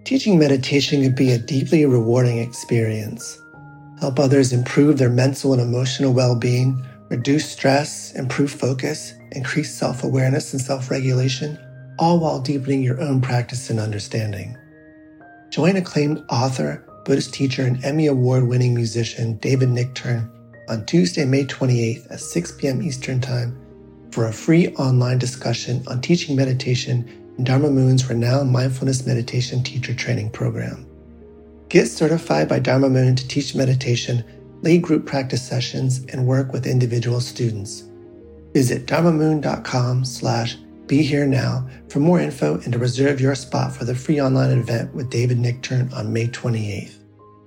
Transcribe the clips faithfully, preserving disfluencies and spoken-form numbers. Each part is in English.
Teaching meditation can be a deeply rewarding experience. Help others improve their mental and emotional well-being, reduce stress, improve focus, increase self-awareness and self-regulation, all while deepening your own practice and understanding. Join acclaimed author, Buddhist teacher, and Emmy Award-winning musician David Nichtern on Tuesday, May twenty-eighth at six p.m. Eastern Time for a free online discussion on teaching meditation in Dharma Moon's renowned mindfulness meditation teacher training program. Get certified by Dharma Moon to teach meditation, lead group practice sessions, and work with individual students. Visit dharmamoon.com slash be here now for more info and to reserve your spot for the free online event with David Nichtern on May twenty-eighth.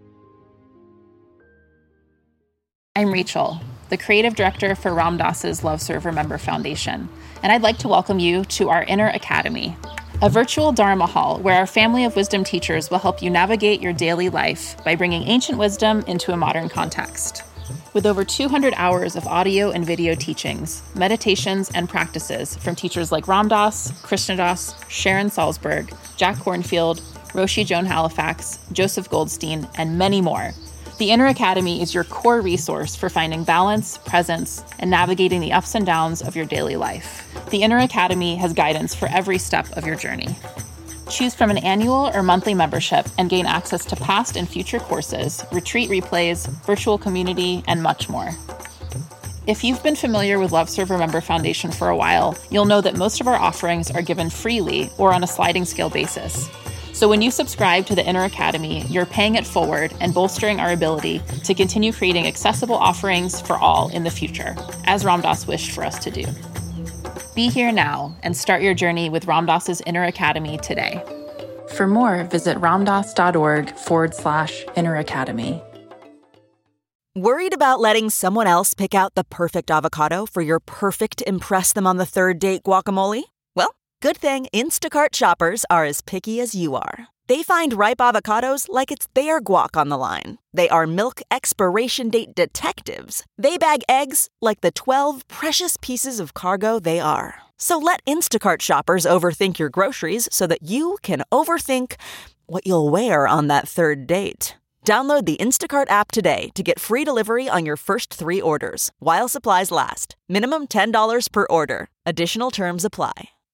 I'm Rachel, the creative director for Ram Dass's Love Serve Remember Foundation, and I'd like to welcome you to our Inner Academy, a virtual Dharma hall where our family of wisdom teachers will help you navigate your daily life by bringing ancient wisdom into a modern context. With over two hundred hours of audio and video teachings, meditations, and practices from teachers like Ram Dass, Krishna Das, Sharon Salzberg, Jack Kornfield, Roshi Joan Halifax, Joseph Goldstein, and many more, the Inner Academy is your core resource for finding balance, presence, and navigating the ups and downs of your daily life. The Inner Academy has guidance for every step of your journey. Choose from an annual or monthly membership and gain access to past and future courses, retreat replays, virtual community, and much more. If you've been familiar with Love Serve Remember Foundation for a while, you'll know that most of our offerings are given freely or on a sliding scale basis. So when you subscribe to the Inner Academy, you're paying it forward and bolstering our ability to continue creating accessible offerings for all in the future, as Ram Dass wished for us to do. Be here now and start your journey with Ram Dass's Inner Academy today. For more, visit ramdass.org forward slash Inner Academy. Worried about letting someone else pick out the perfect avocado for your perfect impress them on the third date guacamole? Well, good thing Instacart shoppers are as picky as you are. They find ripe avocados like it's their guac on the line. They are milk expiration date detectives. They bag eggs like the twelve precious pieces of cargo they are. So let Instacart shoppers overthink your groceries so that you can overthink what you'll wear on that third date. Download the Instacart app today to get free delivery on your first three orders, while supplies last. Minimum ten dollars per order. Additional terms apply.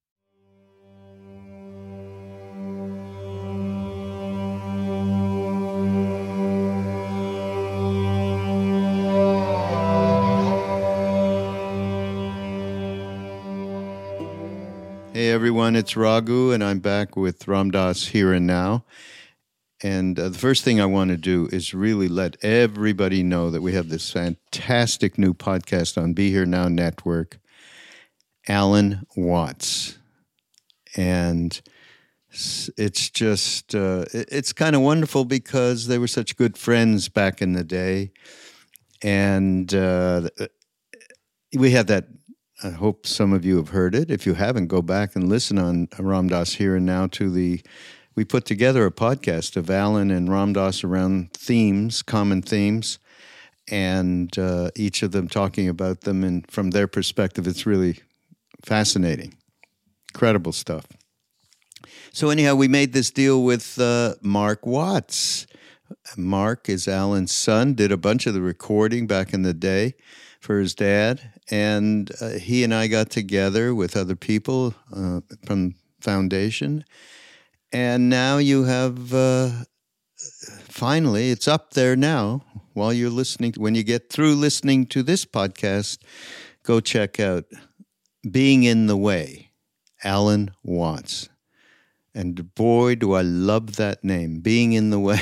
Hey everyone, it's Raghu, and I'm back with Ram Dass Here and Now. And uh, the first thing I want to do is really let everybody know that we have this fantastic new podcast on Be Here Now Network, Alan Watts. And it's just, uh, it's kind of wonderful because they were such good friends back in the day. And uh, we had that. I hope some of you have heard it. If you haven't, go back and listen on Ram Dass Here and Now to the, we put together a podcast of Alan and Ram Dass around themes, common themes, and uh, each of them talking about them. And from their perspective, it's really fascinating. Incredible stuff. So anyhow, we made this deal with uh, Mark Watts. Mark is Alan's son, did a bunch of the recording back in the day for his dad, and uh, he and I got together with other people uh, from Foundation, and now you have, uh, finally, it's up there now while you're listening. When you get through listening to this podcast, go check out Being in the Way, Alan Watts. And boy, do I love that name, Being in the Way.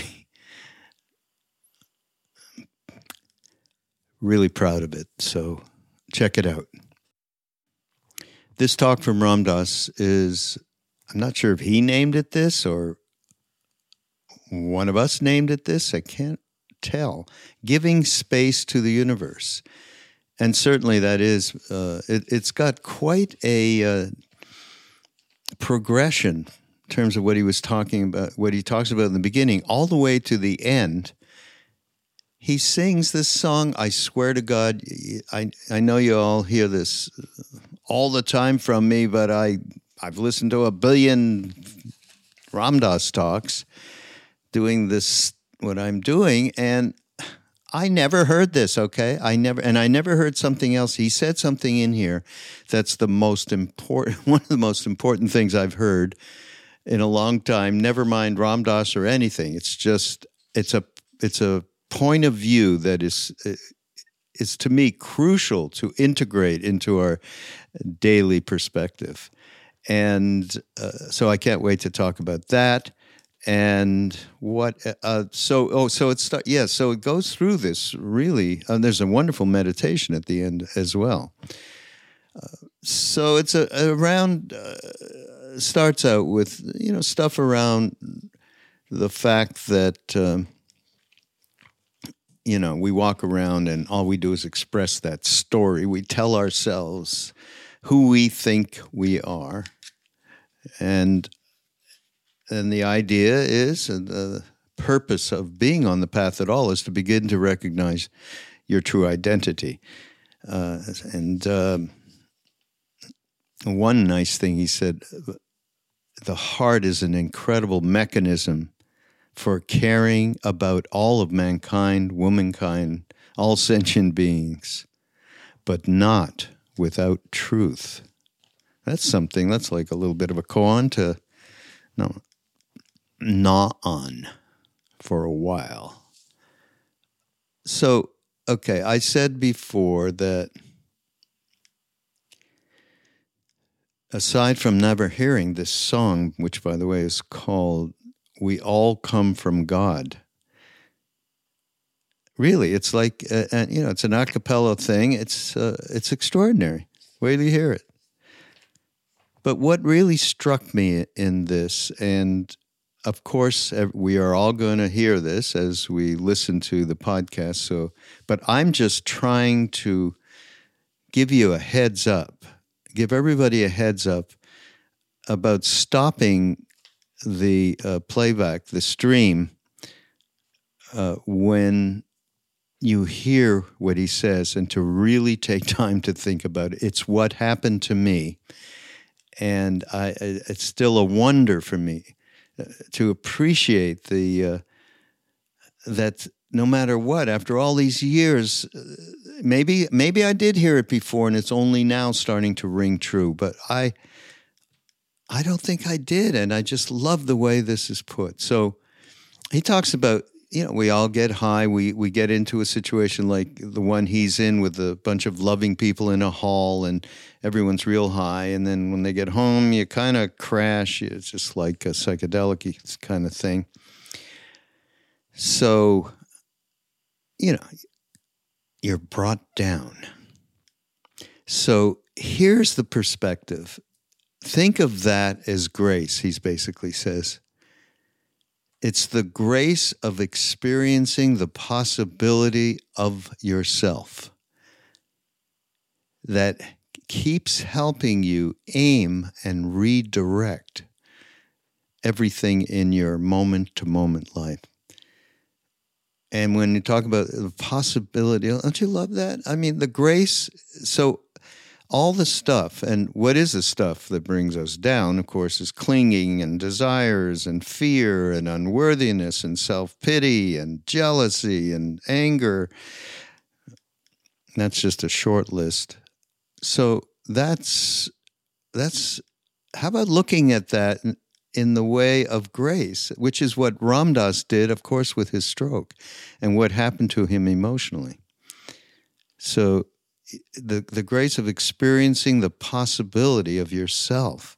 Really proud of it, so check it out. This talk from Ram Dass is, I'm not sure if he named it this or one of us named it this, I can't tell. Giving Space to the Universe. And certainly that is, uh, it, it's got quite a uh, progression in terms of what he was talking about, what he talks about in the beginning, all the way to the end. He sings this song, I swear to God, I I know you all hear this all the time from me, but I, I've listened to a billion Ram Dass talks, doing this, what I'm doing, and I never heard this, okay? I never, and I never heard something else. He said something in here that's the most important, one of the most important things I've heard in a long time. Never mind Ram Dass or anything. It's just, it's a, it's a point of view that is, is to me crucial to integrate into our daily perspective. And uh, so I can't wait to talk about that. And what, uh, so, oh, so it's, yeah, so it goes through this really, uh, there's a wonderful meditation at the end as well. Uh, so it's a, around, uh, starts out with, you know, stuff around the fact that, um, you know, we walk around and all we do is express that story. We tell ourselves who we think we are. And And the idea is, and the purpose of being on the path at all is to begin to recognize your true identity. Uh, and um, one nice thing he said, the heart is an incredible mechanism for caring about all of mankind, womankind, all sentient beings, but not without truth. That's something, that's like a little bit of a koan to, no, gnaw on for a while. So, okay, I said before that aside from never hearing this song, which by the way is called We All Come From God, really, it's like, uh, uh, you know, it's an a cappella thing. It's, uh, it's extraordinary. Wait till you hear it. But what really struck me in this, and of course, we are all going to hear this as we listen to the podcast. So, but I'm just trying to give you a heads up, give everybody a heads up about stopping the uh, playback, the stream, uh, when you hear what he says, and to really take time to think about it. It's what happened to me, and I, it's still a wonder for me to appreciate the uh, that no matter what, after all these years, maybe maybe I did hear it before and it's only now starting to ring true, but I I don't think I did, and I just love the way this is put. So he talks about, you know, we all get high, we we get into a situation like the one he's in with a bunch of loving people in a hall and everyone's real high, and then when they get home, you kind of crash. It's just like a psychedelic kind of thing. So, you know, you're brought down. So here's the perspective. Think of that as grace, he basically says. It's the grace of experiencing the possibility of yourself that keeps helping you aim and redirect everything in your moment-to-moment life. And when you talk about the possibility, don't you love that? I mean, the grace, so all the stuff, and what is the stuff that brings us down, of course, is clinging and desires and fear and unworthiness and self-pity and jealousy and anger. That's just a short list. So that's, that's, how about looking at that in, in the way of grace, which is what Ram Dass did, of course, with his stroke and what happened to him emotionally. So the the grace of experiencing the possibility of yourself.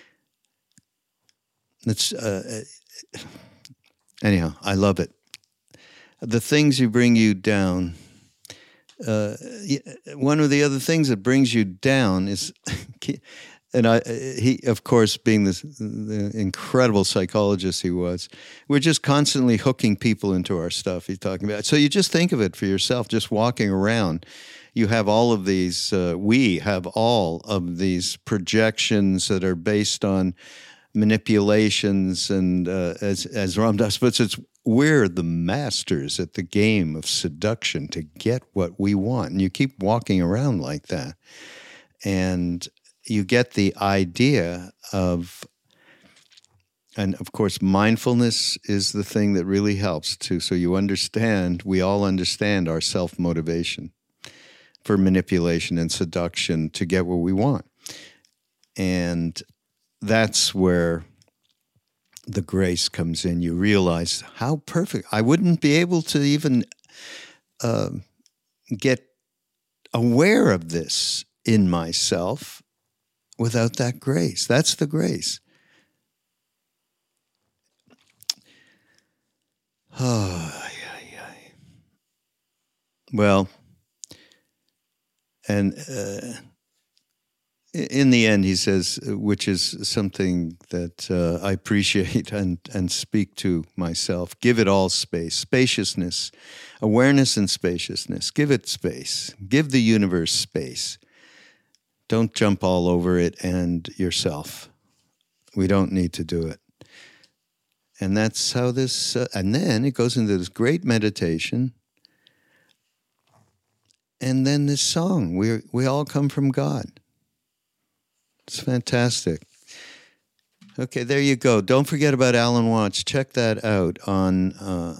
It's, uh, anyhow, I love it. The things you bring you down. Uh, one of the other things that brings you down is, and I, he, of course, being this, the incredible psychologist he was, we're just constantly hooking people into our stuff he's talking about. So you just think of it for yourself, just walking around. You have all of these, uh, we have all of these projections that are based on manipulations, and uh, as, as Ram Dass puts it, we're the masters at the game of seduction to get what we want. And you keep walking around like that. And you get the idea of And of course, mindfulness is the thing that really helps too. So you understand, we all understand our self-motivation for manipulation and seduction to get what we want. And that's where the grace comes in. You realize how perfect. I wouldn't be able to even uh, get aware of this in myself without that grace. That's the grace. Oh, yeah, yeah. Well, and uh, in the end, he says, which is something that uh, I appreciate and, and speak to myself, give it all space, spaciousness, awareness and spaciousness. Give it space. Give the universe space. Don't jump all over it and yourself. We don't need to do it. And that's how this, uh, and then it goes into this great meditation. And then this song, we we all come from God. It's fantastic. Okay, there you go. Don't forget about Alan Watts. Check that out on uh,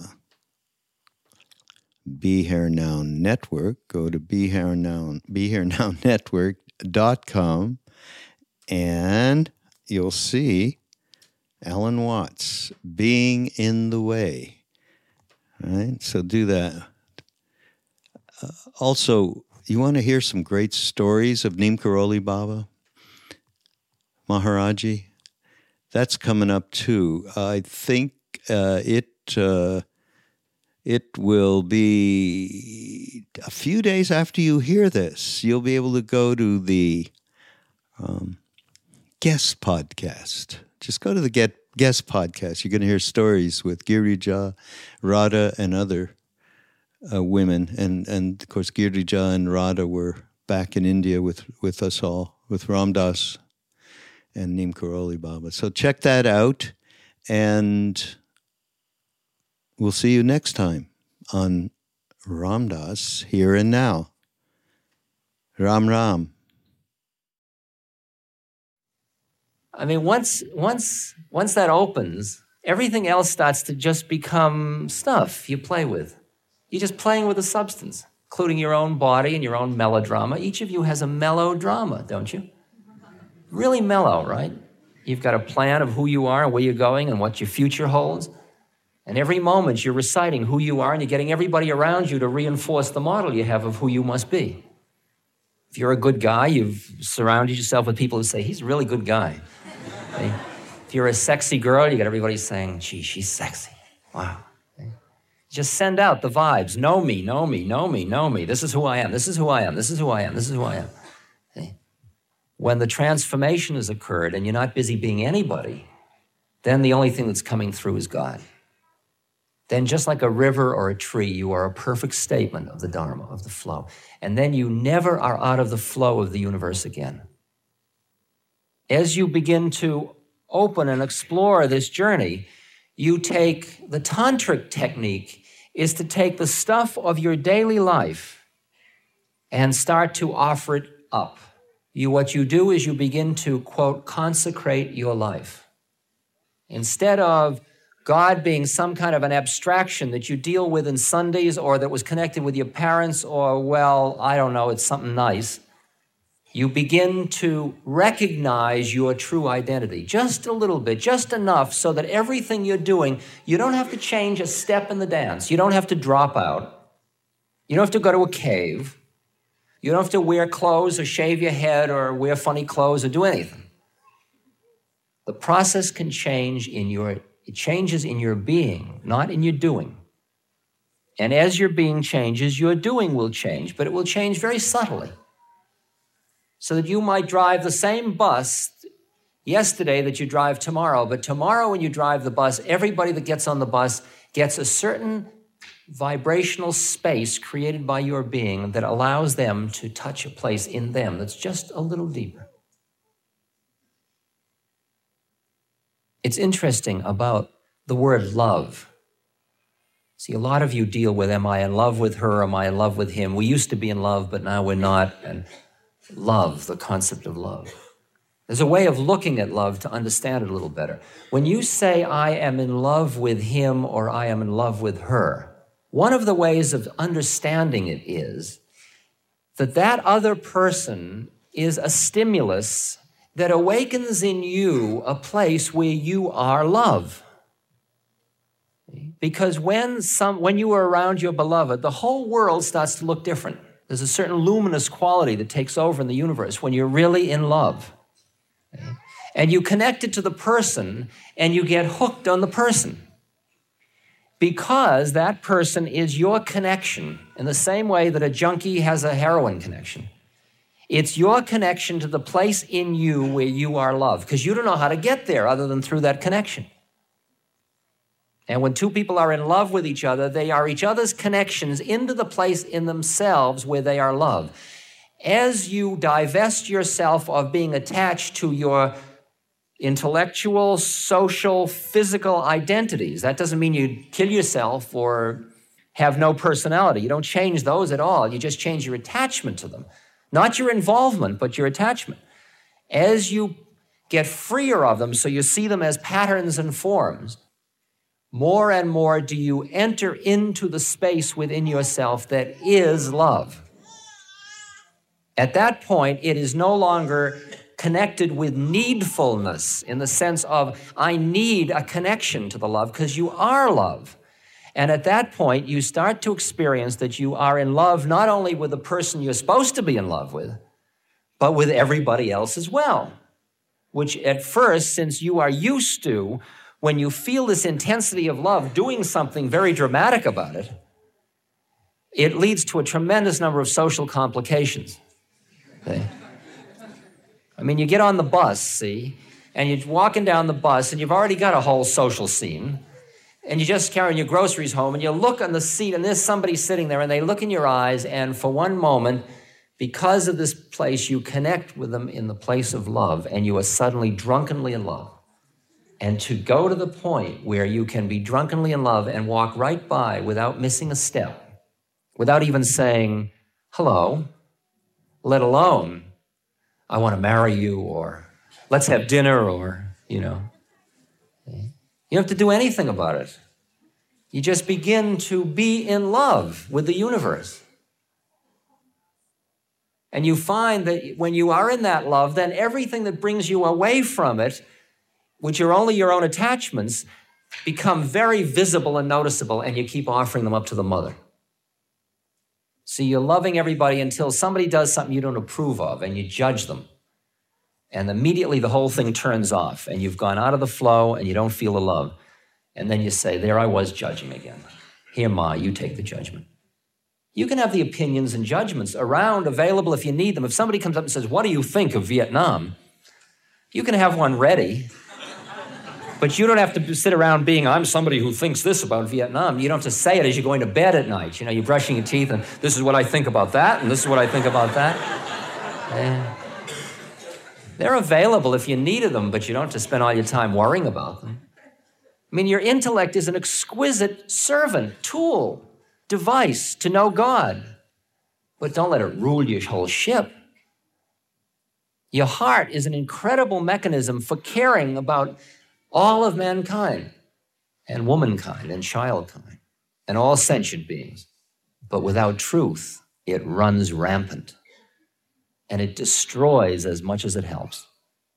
Be Here Now Network. Go to Be Here Now, Be Here Now Network dot com, and you'll see Alan Watts, Being in the Way. All right, so do that. Uh, also, you want to hear some great stories of Neem Karoli Baba, Maharaji? That's coming up too. I think uh, it uh, it will be a few days after you hear this. You'll be able to go to the um, guest podcast. Just go to the Get Guest podcast. You're going to hear stories with Girija, Radha, and other uh, women. And, and, of course, Girija and Radha were back in India with, with us all, with Ram Dass and Neem Karoli Baba. So check that out, and we'll see you next time on Ram Dass Here and Now. Ram Ram. I mean, once once once that opens, everything else starts to just become stuff you play with. You're just playing with a substance, including your own body and your own melodrama. Each of you has a melodrama, don't you? Really mellow, right? You've got a plan of who you are and where you're going and what your future holds. And every moment you're reciting who you are, and you're getting everybody around you to reinforce the model you have of who you must be. If you're a good guy, you've surrounded yourself with people who say, he's a really good guy. Okay? If you're a sexy girl, you got everybody saying, gee, she's sexy. Wow. Okay? Just send out the vibes. Know me, know me, know me, know me. This is who I am. This is who I am. This is who I am. This is who I am. Okay? When the transformation has occurred and you're not busy being anybody, then the only thing that's coming through is God. Then just like a river or a tree, you are a perfect statement of the Dharma, of the flow. And then you never are out of the flow of the universe again. As you begin to open and explore this journey, you take the tantric technique is to take the stuff of your daily life and start to offer it up. You, what you do is you begin to, quote, consecrate your life. Instead of God being some kind of an abstraction that you deal with in Sundays or that was connected with your parents or, well, I don't know, it's something nice. You begin to recognize your true identity just a little bit, just enough so that everything you're doing, you don't have to change a step in the dance. You don't have to drop out. You don't have to go to a cave. You don't have to wear clothes or shave your head or wear funny clothes or do anything. The process can change in your It changes in your being, not in your doing. And as your being changes, your doing will change, but it will change very subtly. So that you might drive the same bus yesterday that you drive tomorrow, but tomorrow when you drive the bus, everybody that gets on the bus gets a certain vibrational space created by your being that allows them to touch a place in them that's just a little deeper. It's interesting about the word love. See, a lot of you deal with, am I in love with her? Am I in love with him? We used to be in love, but now we're not. And love, the concept of love. There's a way of looking at love to understand it a little better. When you say, I am in love with him or I am in love with her, one of the ways of understanding it is that that other person is a stimulus that awakens in you a place where you are love. Because when some, when you are around your beloved, the whole world starts to look different. There's a certain luminous quality that takes over in the universe when you're really in love. And you connect it to the person and you get hooked on the person. Because that person is your connection in the same way that a junkie has a heroin connection. It's your connection to the place in you where you are loved, because you don't know how to get there other than through that connection. And when two people are in love with each other, they are each other's connections into the place in themselves where they are loved. As you divest yourself of being attached to your intellectual, social, physical identities, that doesn't mean you kill yourself or have no personality. You don't change those at all. You just change your attachment to them. Not your involvement, but your attachment. As you get freer of them, so you see them as patterns and forms, more and more do you enter into the space within yourself that is love. At that point, it is no longer connected with needfulness in the sense of, I need a connection to the love, because you are love. And at that point, you start to experience that you are in love not only with the person you're supposed to be in love with, but with everybody else as well. Which at first, since you are used to, when you feel this intensity of love, doing something very dramatic about it, it leads to a tremendous number of social complications. Okay? I mean, you get on the bus, see, and you're walking down the bus, and you've already got a whole social scene, and you're just carrying your groceries home, and you look on the seat, and there's somebody sitting there, and they look in your eyes, and for one moment, because of this place, you connect with them in the place of love, and you are suddenly drunkenly in love. And to go to the point where you can be drunkenly in love and walk right by without missing a step, without even saying, hello, let alone, I want to marry you, or let's have dinner, or, you know. You don't have to do anything about it. You just begin to be in love with the universe. And you find that when you are in that love, then everything that brings you away from it, which are only your own attachments, become very visible and noticeable, and you keep offering them up to the mother. So you're loving everybody until somebody does something you don't approve of, and you judge them. And immediately the whole thing turns off, and you've gone out of the flow, and you don't feel the love. And then you say, there I was judging again. Here, Ma, you take the judgment. You can have the opinions and judgments around, available if you need them. If somebody comes up and says, what do you think of Vietnam? You can have one ready. But you don't have to sit around being, I'm somebody who thinks this about Vietnam. You don't have to say it as you're going to bed at night. You know, you're brushing your teeth, and this is what I think about that, and this is what I think about that. And they're available if you needed them, but you don't have to spend all your time worrying about them. I mean, your intellect is an exquisite servant, tool, device to know God. But don't let it rule your whole ship. Your heart is an incredible mechanism for caring about all of mankind, and womankind, and childkind, and all sentient beings. But without truth, it runs rampant, and it destroys as much as it helps.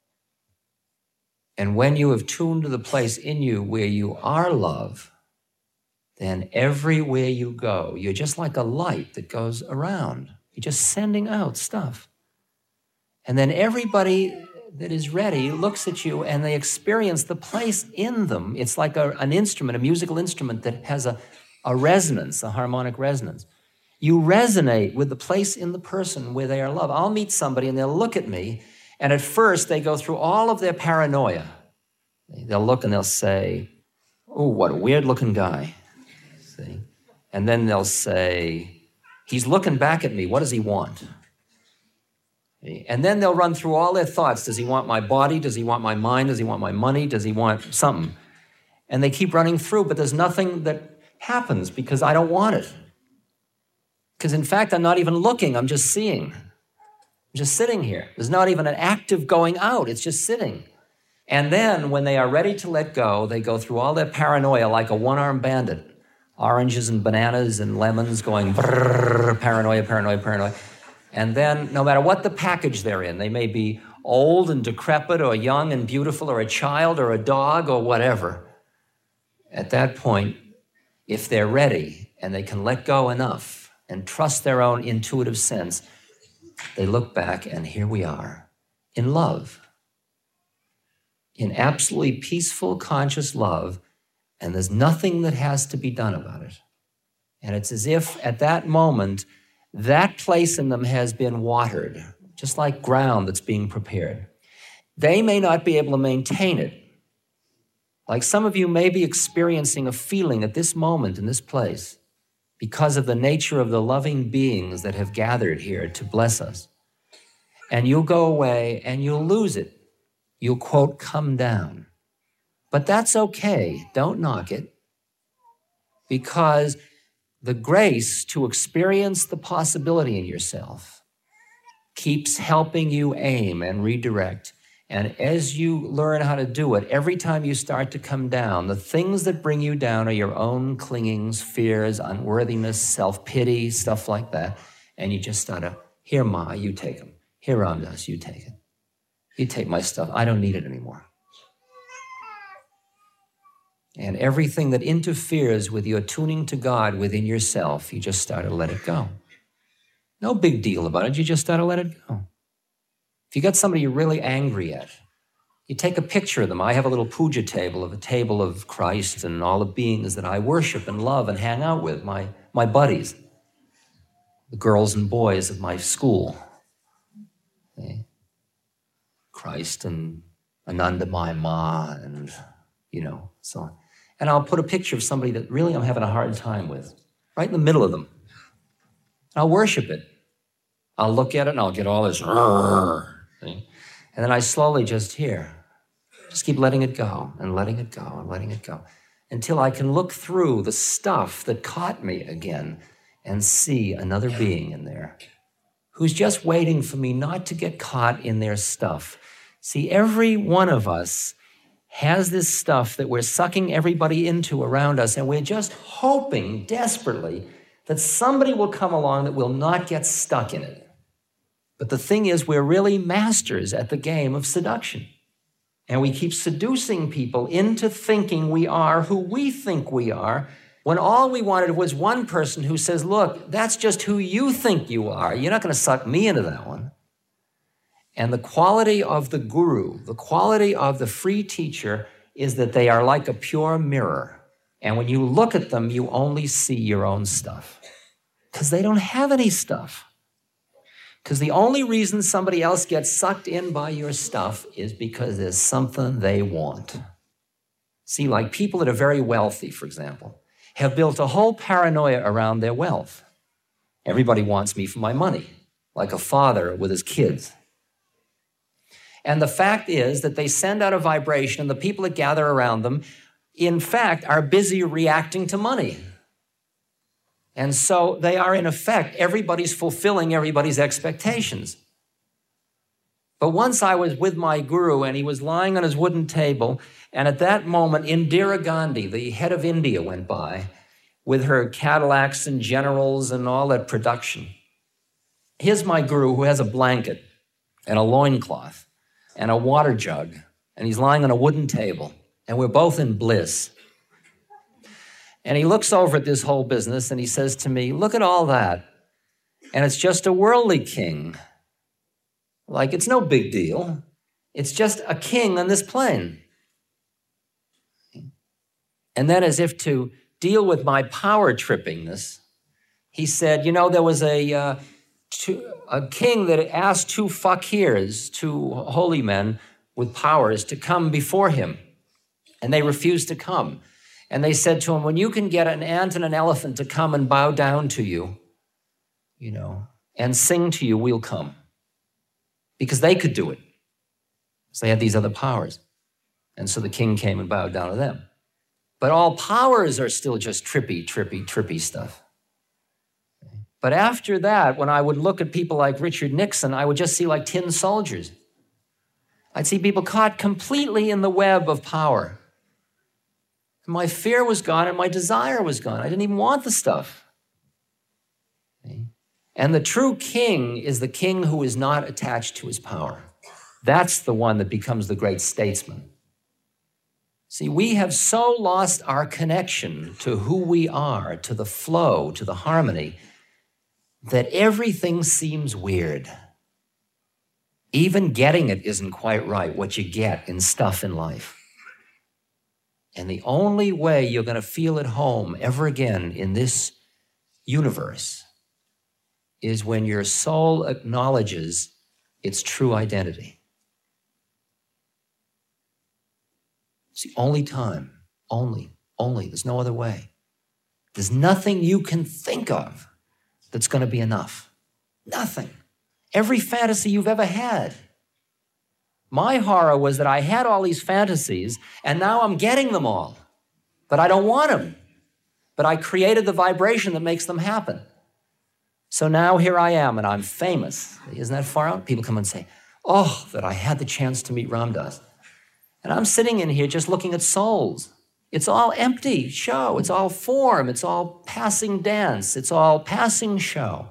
And when you have tuned to the place in you where you are love, then everywhere you go, you're just like a light that goes around. You're just sending out stuff. And then everybody that is ready looks at you, and they experience the place in them. It's like a, an instrument, a musical instrument that has a, a resonance, a harmonic resonance. You resonate with the place in the person where they are loved. I'll meet somebody, and they'll look at me, and at first they go through all of their paranoia. They'll look and they'll say, oh, what a weird-looking guy. See? And then they'll say, he's looking back at me. What does he want? And then they'll run through all their thoughts. Does he want my body? Does he want my mind? Does he want my money? Does he want something? And they keep running through, but there's nothing that happens because I don't want it. Because in fact, I'm not even looking, I'm just seeing. just sitting here. There's not even an active going out. It's just sitting. And then when they are ready to let go, they go through all their paranoia like a one-armed bandit. Oranges and bananas and lemons going brrr, paranoia, paranoia, paranoia. And then no matter what the package they're in, they may be old and decrepit or young and beautiful or a child or a dog or whatever. At that point, if they're ready and they can let go enough and trust their own intuitive sense, they look back and here we are in love. In absolutely peaceful, conscious love, and there's nothing that has to be done about it. And it's as if at that moment, that place in them has been watered, just like ground that's being prepared. They may not be able to maintain it. Like some of you may be experiencing a feeling at this moment in this place because of the nature of the loving beings that have gathered here to bless us. And you'll go away and you'll lose it. You'll, quote, come down. But that's okay. Don't knock it. Because the grace to experience the possibility in yourself keeps helping you aim and redirect. And as you learn how to do it, every time you start to come down, the things that bring you down are your own clingings, fears, unworthiness, self-pity, stuff like that. And you just start to, here, Ma, you take them. Here, Ram Dass, you take it. You take my stuff. I don't need it anymore. And everything that interferes with your tuning to God within yourself, you just start to let it go. No big deal about it. You just start to let it go. If you got somebody you're really angry at, you take a picture of them. I have a little puja table of a table of Christ and all the beings that I worship and love and hang out with, my, my buddies, the girls and boys of my school. Okay? Christ and Anandamai Ma and, you know, so on. And I'll put a picture of somebody that really I'm having a hard time with, right in the middle of them. I'll worship it. I'll look at it and I'll get all this, and then I slowly just here, just keep letting it go and letting it go and letting it go until I can look through the stuff that caught me again and see another being in there who's just waiting for me not to get caught in their stuff. See, every one of us has this stuff that we're sucking everybody into around us, and we're just hoping desperately that somebody will come along that will not get stuck in it. But the thing is, we're really masters at the game of seduction. And we keep seducing people into thinking we are who we think we are, when all we wanted was one person who says, look, that's just who you think you are. You're not going to suck me into that one. And the quality of the guru, the quality of the free teacher is that they are like a pure mirror. And when you look at them, you only see your own stuff. Because they don't have any stuff. Because the only reason somebody else gets sucked in by your stuff is because there's something they want. See, like people that are very wealthy, for example, have built a whole paranoia around their wealth. Everybody wants me for my money, like a father with his kids. And the fact is that they send out a vibration, and the people that gather around them, in fact, are busy reacting to money. And so they are, in effect, everybody's fulfilling everybody's expectations. But once I was with my guru, and he was lying on his wooden table, and at that moment, Indira Gandhi, the head of India, went by with her Cadillacs and generals and all that production. Here's my guru who has a blanket and a loincloth and a water jug, and he's lying on a wooden table, and we're both in bliss. And he looks over at this whole business, and he says to me, look at all that, and it's just a worldly king. Like, it's no big deal. It's just a king on this plane. And then, as if to deal with my power trippingness, he said, you know, there was a... Uh, To, a king that asked two fakirs, two holy men with powers, to come before him. And they refused to come. And they said to him, when you can get an ant and an elephant to come and bow down to you, you know, and sing to you, we'll come. Because they could do it. So they had these other powers. And so the king came and bowed down to them. But all powers are still just trippy, trippy, trippy stuff. But after that, when I would look at people like Richard Nixon, I would just see like tin soldiers. I'd see people caught completely in the web of power. My fear was gone and my desire was gone. I didn't even want the stuff. And the true king is the king who is not attached to his power. That's the one that becomes the great statesman. See, we have so lost our connection to who we are, to the flow, to the harmony, that everything seems weird. Even getting it isn't quite right, what you get in stuff in life. And the only way you're going to feel at home ever again in this universe is when your soul acknowledges its true identity. It's the only time, only, only. There's no other way. There's nothing you can think of that's going to be enough. Nothing. Every fantasy you've ever had. My horror was that I had all these fantasies and now I'm getting them all, but I don't want them. But I created the vibration that makes them happen. So now here I am and I'm famous. Isn't that far out? People come and say, oh, that I had the chance to meet Ram Dass. And I'm sitting in here just looking at souls. It's all empty show. It's all form. It's all passing dance. It's all passing show.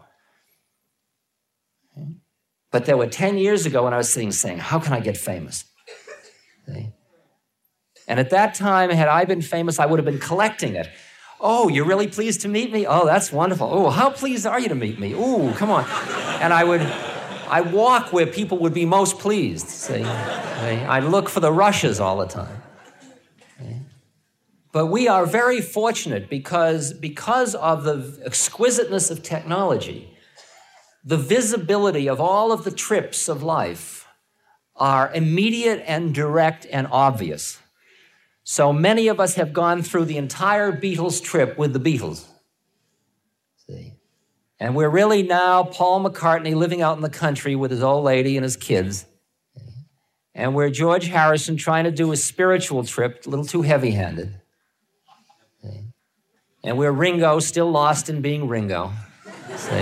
Okay? But there were ten years ago when I was sitting saying, how can I get famous? Okay? And at that time, had I been famous, I would have been collecting it. Oh, you're really pleased to meet me? Oh, that's wonderful. Oh, how pleased are you to meet me? Oh, come on. And I would, I walk where people would be most pleased, see? I look for the rushes all the time. Okay? But we are very fortunate because, because of the exquisiteness of technology, the visibility of all of the trips of life are immediate and direct and obvious. So many of us have gone through the entire Beatles trip with the Beatles. See? And we're really now Paul McCartney living out in the country with his old lady and his kids. And we're George Harrison trying to do a spiritual trip, a little too heavy-handed. See? And we're Ringo still lost in being Ringo. See?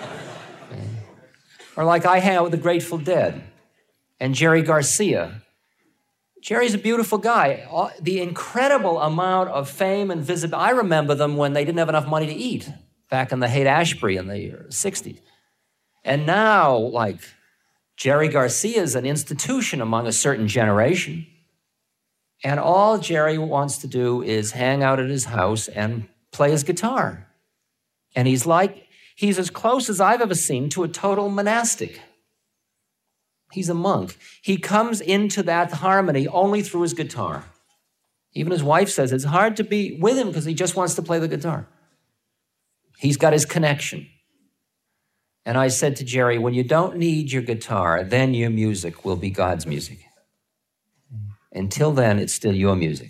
Or like I hang out with the Grateful Dead and Jerry Garcia. Jerry's a beautiful guy. The incredible amount of fame and visibility. I remember them when they didn't have enough money to eat back in the Haight-Ashbury in the sixties. And now, like, Jerry Garcia is an institution among a certain generation. And all Jerry wants to do is hang out at his house and play his guitar. And he's like, he's as close as I've ever seen to a total monastic. He's a monk. He comes into that harmony only through his guitar. Even his wife says it's hard to be with him because he just wants to play the guitar. He's got his connection. And I said to Jerry, when you don't need your guitar, then your music will be God's music. Until then, it's still your music.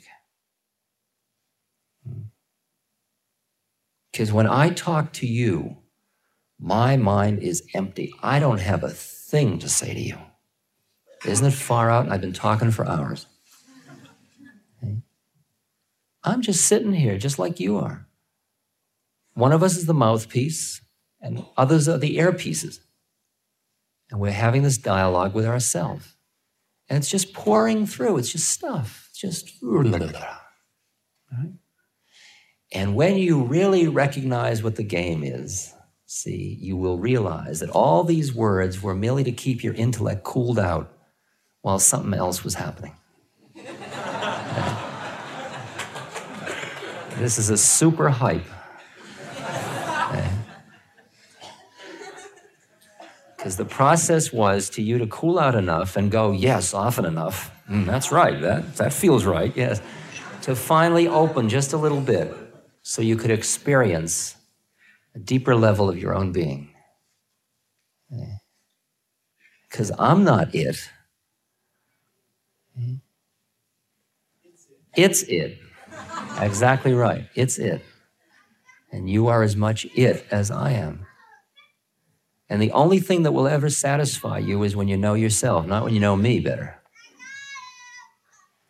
Because when I talk to you, my mind is empty. I don't have a thing to say to you. Isn't it far out? I've been talking for hours. Okay. I'm just sitting here just like you are. One of us is the mouthpiece and others are the earpieces. And we're having this dialogue with ourselves. And it's just pouring through. It's just stuff. It's just... Right? And when you really recognize what the game is, see, you will realize that all these words were merely to keep your intellect cooled out while something else was happening. Okay. This is a super hype. Because the process was to you to cool out enough and go, yes, often enough. Mm, that's right, that, that feels right, yes. To finally open just a little bit so you could experience a deeper level of your own being. Because I'm not it. It's it. Exactly right. It's it. And you are as much it as I am. And the only thing that will ever satisfy you is when you know yourself, not when you know me better.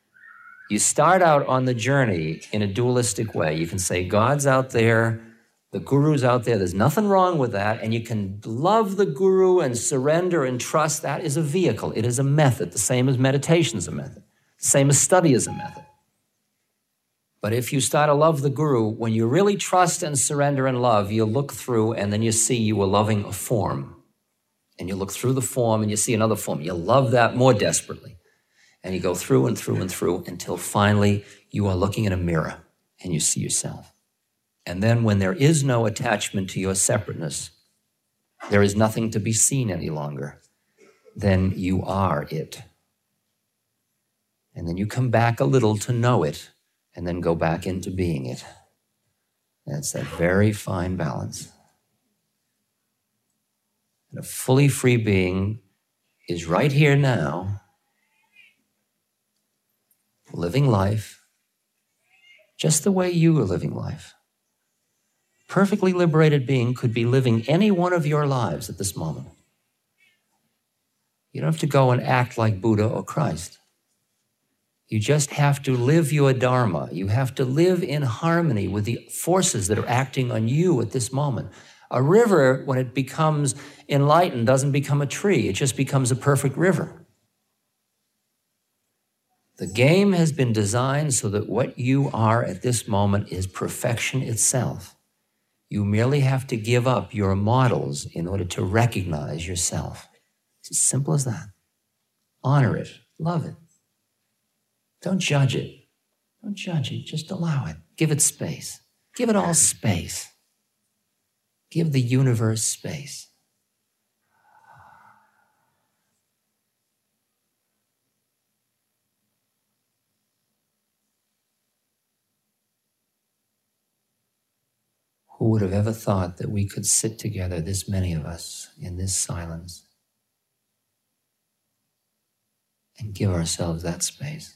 You start out on the journey in a dualistic way. You can say, God's out there, The gurus out there, there's nothing wrong with that, and you can love the guru and surrender and trust. That is a vehicle. It is a method, the same as meditation is a method, the same as study is a method. But if you start to love the guru, when you really trust and surrender and love, you look through and then you see you are loving a form. And you look through the form and you see another form. You love that more desperately. And you go through and through and through until finally you are looking in a mirror and you see yourself. And then when there is no attachment to your separateness, there is nothing to be seen any longer, then you are it. And then you come back a little to know it, and then go back into being it. That's that very fine balance. And a fully free being is right here now, living life just the way you are living life. A perfectly liberated being could be living any one of your lives at this moment. You don't have to go and act like Buddha or Christ. You just have to live your dharma. You have to live in harmony with the forces that are acting on you at this moment. A river, when it becomes enlightened, doesn't become a tree. It just becomes a perfect river. The game has been designed so that what you are at this moment is perfection itself. You merely have to give up your models in order to recognize yourself. It's as simple as that. Honor it. Love it. Don't judge it. Don't judge it. Just allow it. Give it space. Give it all space. Give the universe space. Who would have ever thought that we could sit together, this many of us, in this silence, and give ourselves that space?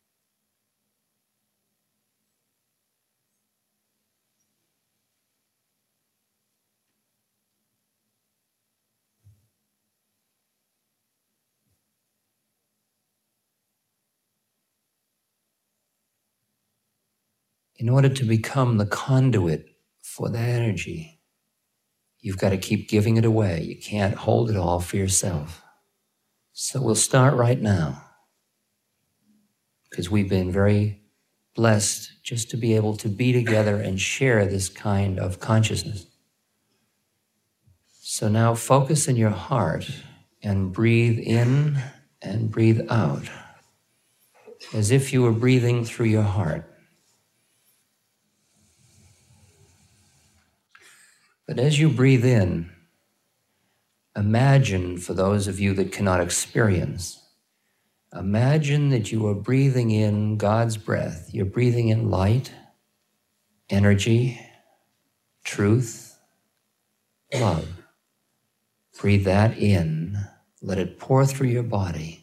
In order to become the conduit for that energy, you've got to keep giving it away. You can't hold it all for yourself. So we'll start right now, because we've been very blessed just to be able to be together and share this kind of consciousness. So now focus in your heart and breathe in and breathe out, as if you were breathing through your heart. But as you breathe in, imagine, for those of you that cannot experience, imagine that you are breathing in God's breath. You're breathing in light, energy, truth, love. Breathe that in. Let it pour through your body.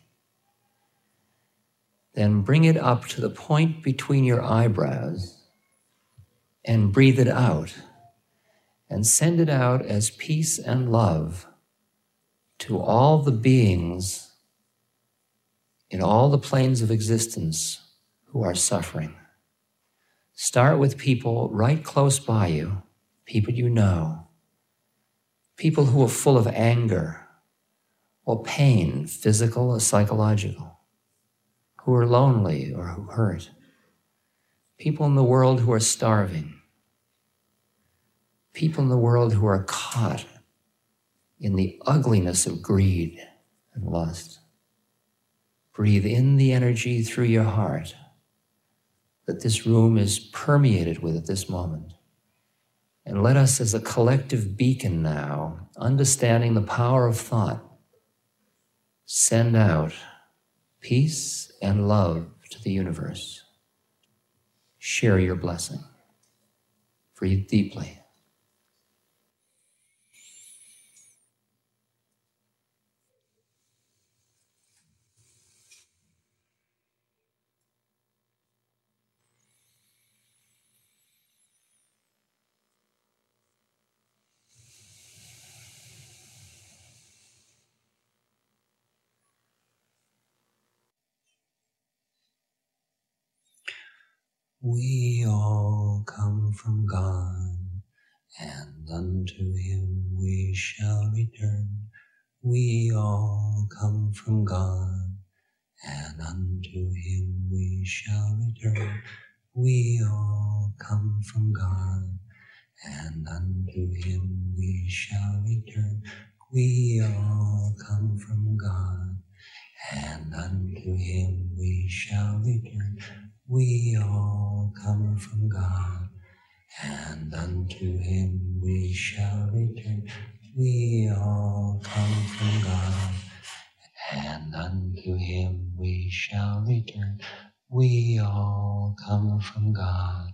Then bring it up to the point between your eyebrows and breathe it out. And send it out as peace and love to all the beings in all the planes of existence who are suffering. Start with people right close by you, people you know, people who are full of anger or pain, physical or psychological, who are lonely or who hurt, people in the world who are starving, people in the world who are caught in the ugliness of greed and lust. Breathe in the energy through your heart that this room is permeated with at this moment. And let us, as a collective beacon now, understanding the power of thought, send out peace and love to the universe. Share your blessing. Breathe deeply. We all come from God. and unto him we shall return. We all come from God, and unto him we shall return. We all come from God, and unto him we shall return. We all come from God, and unto him we shall return. We all come from God, and unto him we shall return. We all come from God, and unto him we shall return. We all come from God,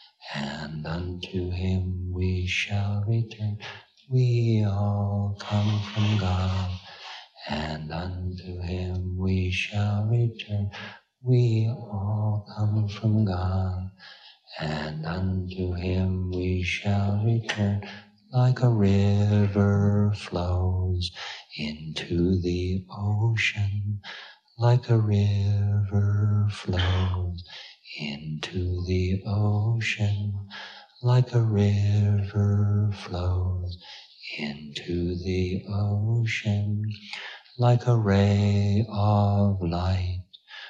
and unto him we shall return. We all come from God, and unto him we shall return. We all come from God, and unto him we shall return. Like a river flows into the ocean, like a river flows into the ocean, like a river flows into the ocean, like a ray of light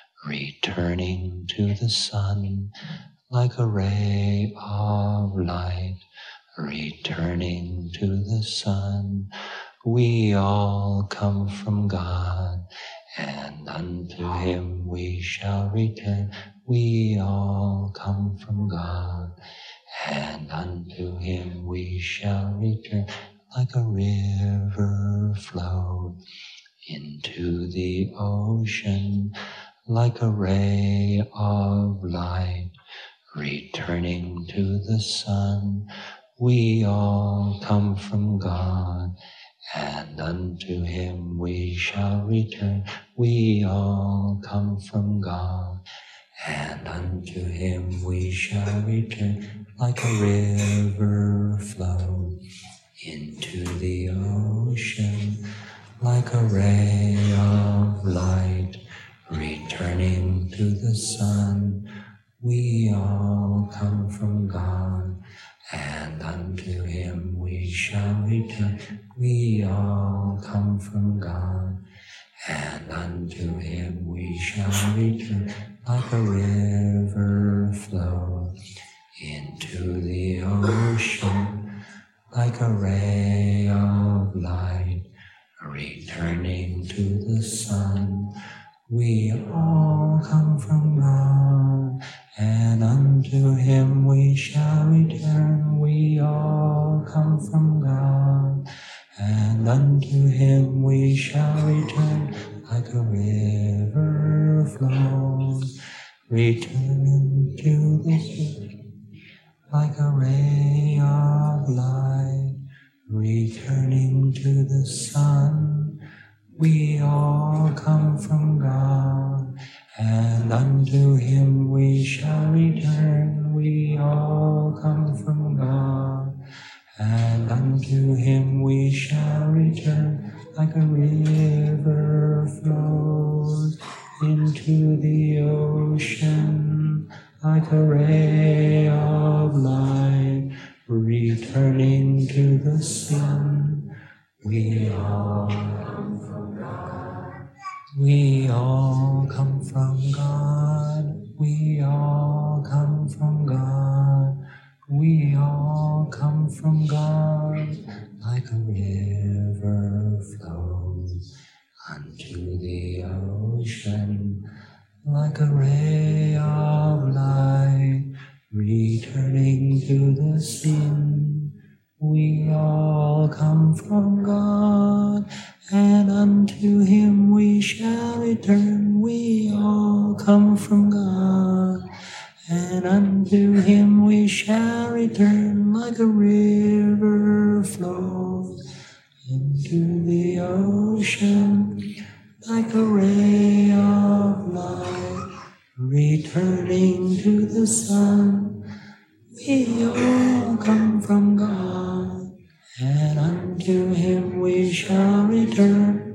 returning to the sun, like a ray of light returning to the sun. We all come from God, and unto him we shall return. We all come from God, and unto him we shall return. Like a river flows into the ocean, like a ray of light returning to the sun. We all come from God, and unto him we shall return. We all come from God, and unto him we shall return. Like a river flows into the ocean, like a ray of light returning to the sun. We all come from God, and unto him we shall return. We all come from God, and unto him we shall return. Like a river flows into the ocean, like a ray of light returning to the sun. We all come from God, and unto him we shall return. We all come from God, and unto him we shall return. Like a river flows, returning to the sea, like a ray of light returning to the sun. We all come from God, and unto him we shall return. We all come from God, and unto him we shall return. Like a river flows into the ocean, like a ray of light returning to the sun. We all come from God. We all come from God. We all come from God. We all come from God. Like a river flows unto the ocean, like a ray of light returning to the sea. We all come from God, and unto him we shall return. We all come from God, and unto him we shall return. Like a river flows into the ocean, like a ray of light returning to the sun. We all come from God, and unto him we shall return.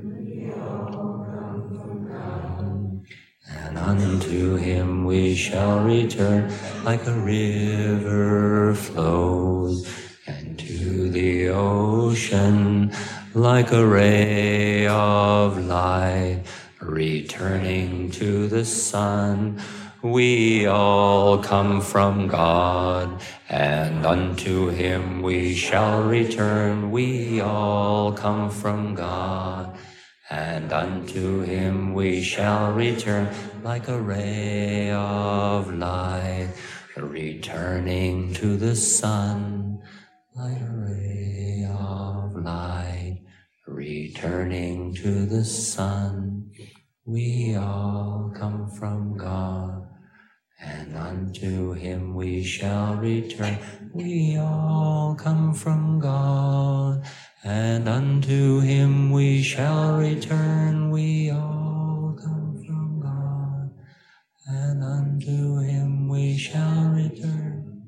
And unto him we shall return. Like a river flows into to the ocean like a ray of light, returning to the sun. We all come from God, and unto him we shall return. We all come from God, and unto him we shall return, like a ray of light, returning to the sun, like a ray of light, returning to the sun. We all come from God, and unto him we shall return. We all come from God, and unto him we shall return. We all come from God, and unto him we shall return.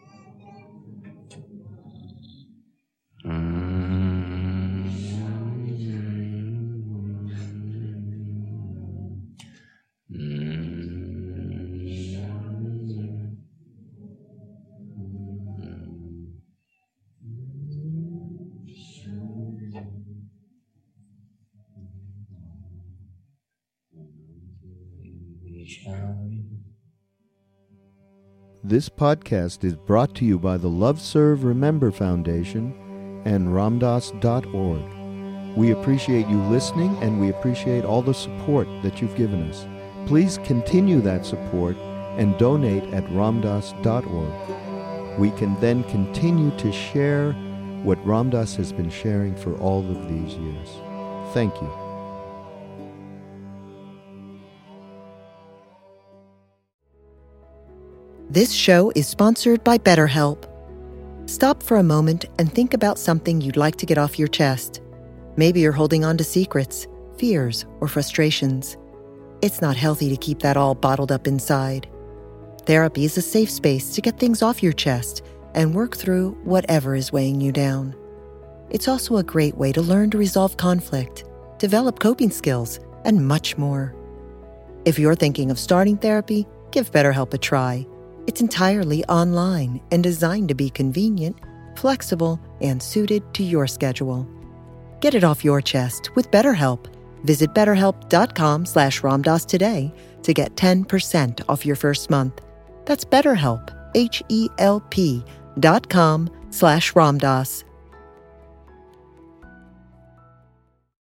Mm. This podcast is brought to you by the Love Serve Remember Foundation and Ramdas dot org. We appreciate you listening, and we appreciate all the support that you've given us. Please continue that support and donate at Ramdas dot org. We can then continue to share what Ramdas has been sharing for all of these years. Thank you. This show is sponsored by BetterHelp. Stop for a moment and think about something you'd like to get off your chest. Maybe you're holding on to secrets, fears, or frustrations. It's not healthy to keep that all bottled up inside. Therapy is a safe space to get things off your chest and work through whatever is weighing you down. It's also a great way to learn to resolve conflict, develop coping skills, and much more. If you're thinking of starting therapy, give BetterHelp a try. It's entirely online and designed to be convenient, flexible, and suited to your schedule. Get it off your chest with BetterHelp. Visit betterhelp.com slash Ramdas today to get ten percent off your first month. That's BetterHelp, H E L P dot com slash Ramdas.